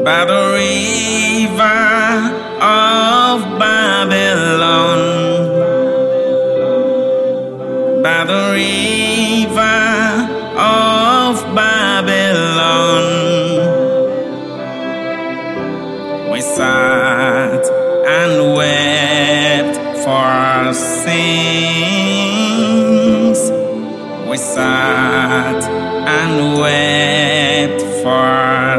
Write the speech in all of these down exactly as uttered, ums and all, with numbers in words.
by the river of Babylon, by the river of Babylon, we sat and wept for our sins. We sat and wept for our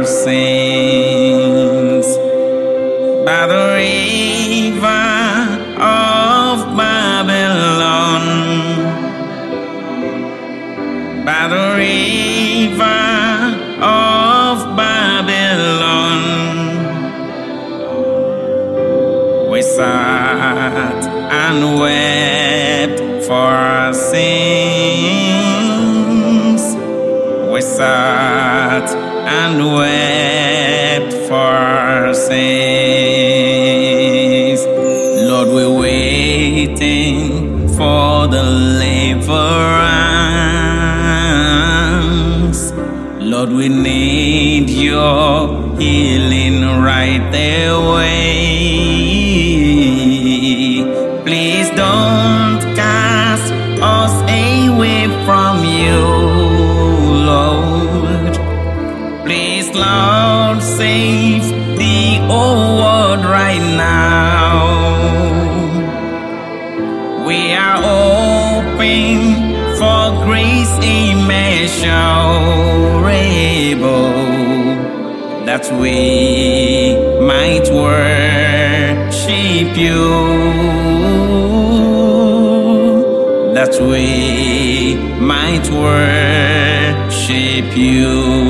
sins. By the river of Babylon, by the river of Babylon, we sat and wept for our sins. We sat and wept for our sins. Lord, we're waiting for deliverance. Lord, we need your healing right away. Please don't cast us away from you, Lord. Please, Lord, save the whole world right now. We are hoping for grace immeasurable, that we might worship you, that we might worship you.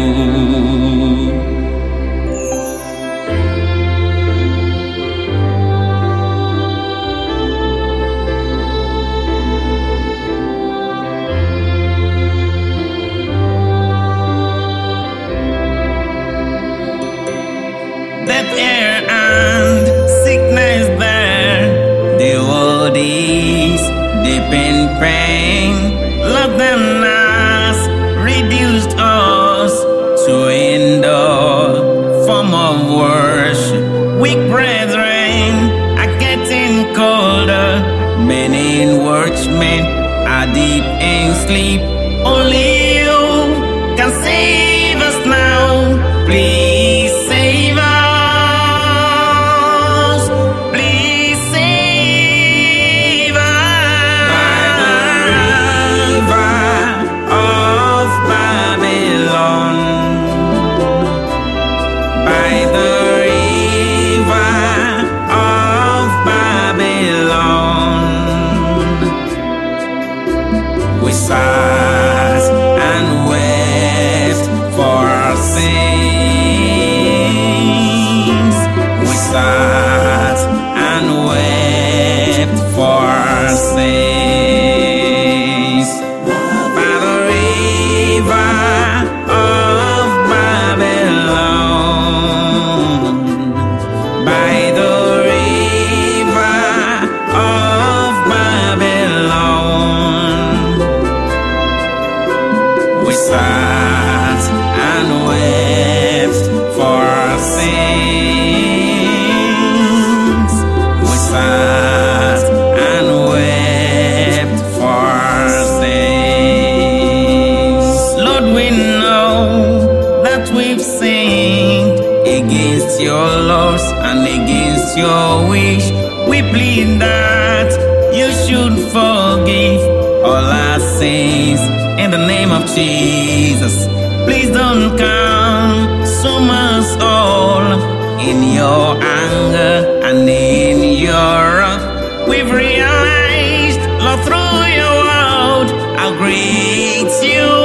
That air and sickness there, the world is deep in pain. Love them has reduced us to endure form of worship. Weak brethren are getting colder. Many watchmen are deep in sleep. Only you can save us now. Please save us. Please save us. By the river of Babylon, by the river of Babylon, we sat and wept for our sins. We sat and wept for our sins. By the river of Babylon, by the river of Babylon, we sat and wept for our sins. We sat and wept for our sins. Lord, we know that we've sinned against your laws and against your wish. We plead that you should forgive all our sins in the name of Jesus. Please don't consume us all in your anger and in your wrath. We've realized, Lord, through your word, how great you